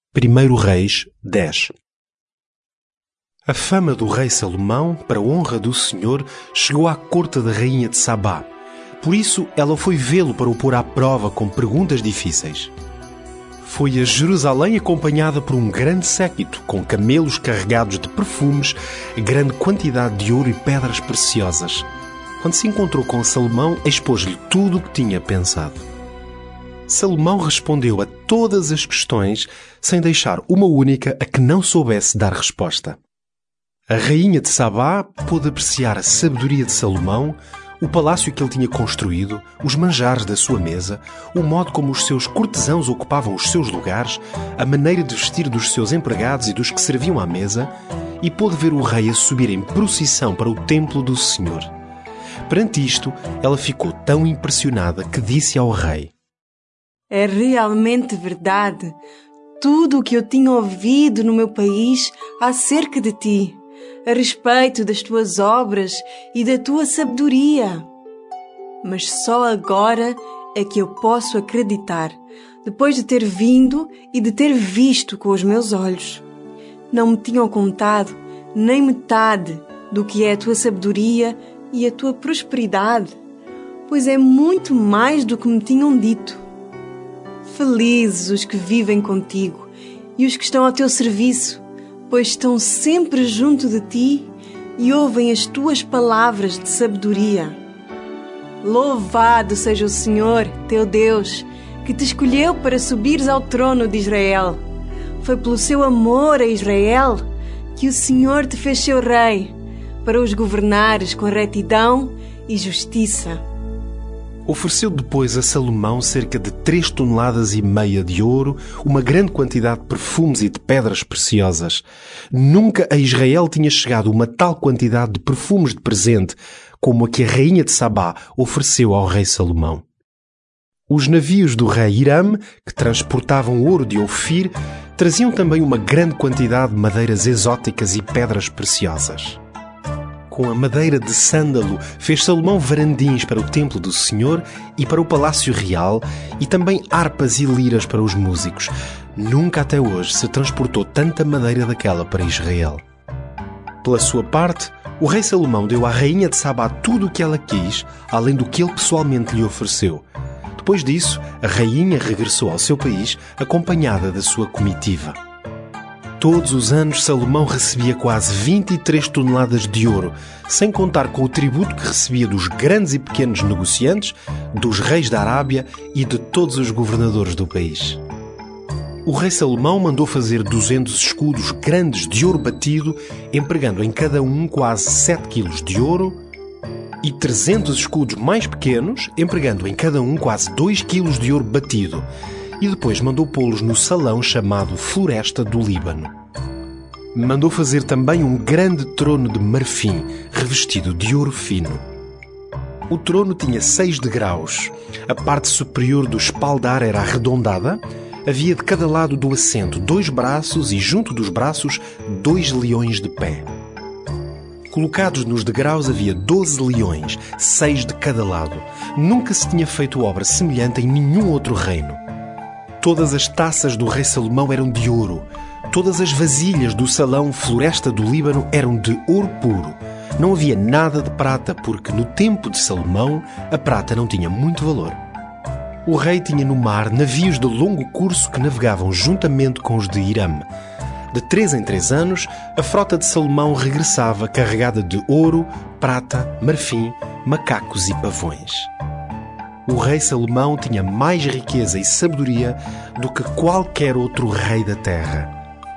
1 Reis 10. A fama do rei Salomão, para a honra do Senhor, chegou à corte da rainha de Sabá. Por isso, ela foi vê-lo para o pôr à prova com perguntas difíceis. Foi a Jerusalém acompanhada por um grande séquito, com camelos carregados de perfumes, grande quantidade de ouro e pedras preciosas. Quando se encontrou com Salomão, expôs-lhe tudo o que tinha pensado. Salomão respondeu a todas as questões, sem deixar uma única a que não soubesse dar resposta. A rainha de Sabá pôde apreciar a sabedoria de Salomão, o palácio que ele tinha construído, os manjares da sua mesa, o modo como os seus cortesãos ocupavam os seus lugares, a maneira de vestir dos seus empregados e dos que serviam à mesa, e pôde ver o rei a subir em procissão para o templo do Senhor. Perante isto, ela ficou tão impressionada que disse ao rei: É realmente verdade tudo o que eu tinha ouvido no meu país acerca de ti, a respeito das tuas obras e da tua sabedoria. Mas só agora é que eu posso acreditar, depois de ter vindo e de ter visto com os meus olhos. Não me tinham contado nem metade do que é a tua sabedoria e a tua prosperidade, pois é muito mais do que me tinham dito. Felizes os que vivem contigo e os que estão ao teu serviço, pois estão sempre junto de ti e ouvem as tuas palavras de sabedoria. Louvado seja o Senhor, teu Deus, que te escolheu para subires ao trono de Israel. Foi pelo seu amor a Israel que o Senhor te fez seu rei, para os governares com retidão e justiça. Ofereceu depois a Salomão cerca de 3,5 toneladas de ouro, uma grande quantidade de perfumes e de pedras preciosas. Nunca a Israel tinha chegado uma tal quantidade de perfumes de presente como a que a rainha de Sabá ofereceu ao rei Salomão. Os navios do rei Hiram, que transportavam ouro de Ofir, traziam também uma grande quantidade de madeiras exóticas e pedras preciosas. Com a madeira de sândalo, fez Salomão varandins para o templo do Senhor e para o palácio real, e também harpas e liras para os músicos. Nunca até hoje se transportou tanta madeira daquela para Israel. Pela sua parte, o rei Salomão deu à rainha de Sabá tudo o que ela quis, além do que ele pessoalmente lhe ofereceu. Depois disso, a rainha regressou ao seu país, acompanhada da sua comitiva. Todos os anos, Salomão recebia quase 23 toneladas de ouro, sem contar com o tributo que recebia dos grandes e pequenos negociantes, dos reis da Arábia e de todos os governadores do país. O rei Salomão mandou fazer 200 escudos grandes de ouro batido, empregando em cada um quase 7 quilos de ouro, e 300 escudos mais pequenos, empregando em cada um quase 2 quilos de ouro batido, e depois mandou pô-los no salão chamado Floresta do Líbano. Mandou fazer também um grande trono de marfim, revestido de ouro fino. O trono tinha 6 degraus. A parte superior do espaldar era arredondada. Havia de cada lado do assento 2 braços e junto dos braços 2 leões de pé. Colocados nos degraus havia 12 leões, 6 de cada lado. Nunca se tinha feito obra semelhante em nenhum outro reino. Todas as taças do rei Salomão eram de ouro. Todas as vasilhas do salão Floresta do Líbano eram de ouro puro. Não havia nada de prata, porque no tempo de Salomão a prata não tinha muito valor. O rei tinha no mar navios de longo curso que navegavam juntamente com os de Hiram. De 3 em 3 anos, a frota de Salomão regressava carregada de ouro, prata, marfim, macacos e pavões. O rei Salomão tinha mais riqueza e sabedoria do que qualquer outro rei da terra.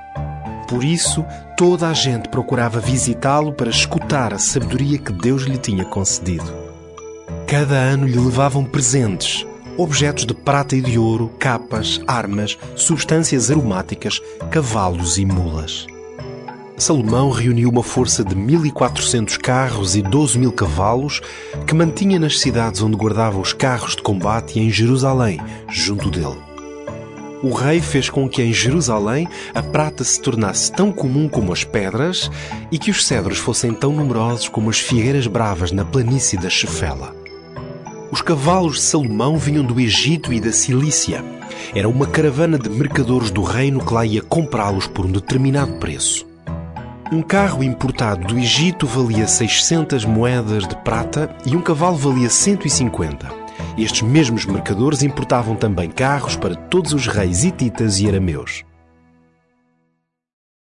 Por isso, toda a gente procurava visitá-lo para escutar a sabedoria que Deus lhe tinha concedido. Cada ano lhe levavam presentes, objetos de prata e de ouro, capas, armas, substâncias aromáticas, cavalos e mulas. Salomão reuniu uma força de 1.400 carros e 12.000 cavalos que mantinha nas cidades onde guardava os carros de combate e em Jerusalém, junto dele. O rei fez com que em Jerusalém a prata se tornasse tão comum como as pedras e que os cedros fossem tão numerosos como as figueiras bravas na planície da Chefela. Os cavalos de Salomão vinham do Egito e da Cilícia. Era uma caravana de mercadores do reino que lá ia comprá-los por um determinado preço. Um carro importado do Egito valia 600 moedas de prata e um cavalo valia 150. Estes mesmos mercadores importavam também carros para todos os reis hititas e arameus.